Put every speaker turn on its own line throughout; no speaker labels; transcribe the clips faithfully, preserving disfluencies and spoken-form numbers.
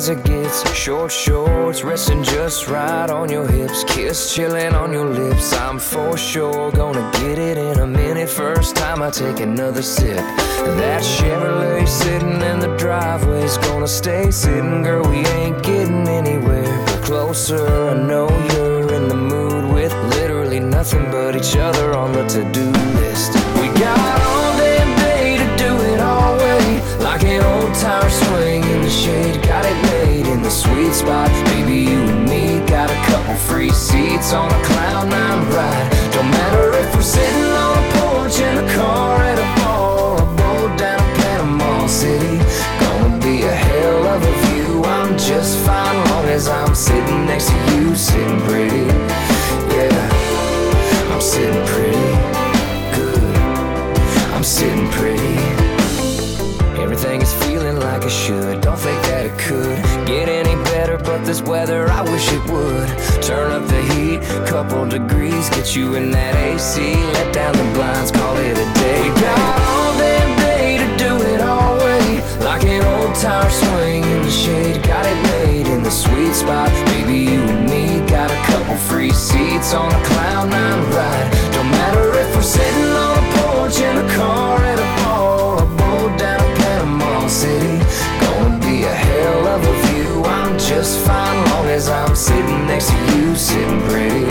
as it gets. Short shorts resting just right on your hips, kiss chilling on your lips. I'm for sure gonna get it in a minute. First time I take another sip. That Chevrolet sitting in the driveway's gonna stay sitting. Girl, we ain't getting anywhere but closer. I know you're in the mood with literally nothing but each other on the to-do list. We got all day, day to do it our way, like an old tire swing in the shade. Got it made in the sweet spot. Baby, you and me got a couple free seats on a cloud nine ride. Don't matter if we're sitting on a porch in a car at a bar, a boat down Panama City. Gonna be a hell of a view. I'm just fine long as I'm sitting next to you, sitting pretty. Yeah, I'm sitting pretty good. I'm sitting pretty. Everything is feeling like it should. Don't think that it could get any better, but this weather, I wish it would. Turn up the heat, couple degrees, get you in that A C. Let down the blinds, call it a day. We got all damn day to do it our way, like an old tire swing in the shade. Got it made in the sweet spot. Baby, you and me got a couple free seats on a cloud nine ride. Don't matter if we're sitting on a porch in a car at a bar, a boat down Panama City. Gonna be a hell of a view. I'm just fine long as I'm sitting next to you, sitting pretty.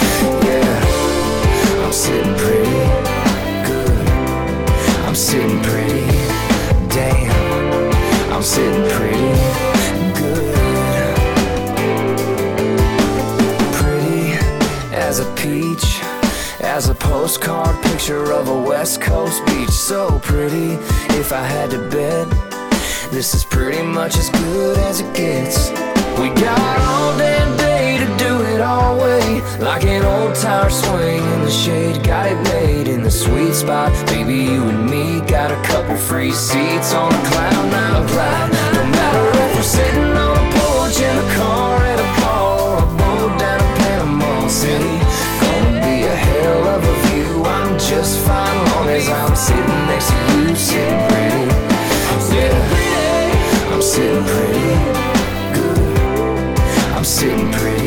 Yeah, I'm sitting pretty good. I'm sitting pretty. Damn, I'm sitting pretty good. Pretty as a peach, as a postcard picture of a West Coast beach. So pretty, if I had to bet, this is pretty much as good as it gets. We got all damn day to do it our way, like an old tire swing in the shade. Got it made in the sweet spot. Baby, you and me got a couple free seats on a cloud nine ride. No matter if we're sitting on a porch in a car at a bar, a boat down in Panama City. Gonna be a hell of a view. I'm just fine long as I'm sitting next to you, sitting pretty. Yeah, I'm sitting pretty good. I'm sitting pretty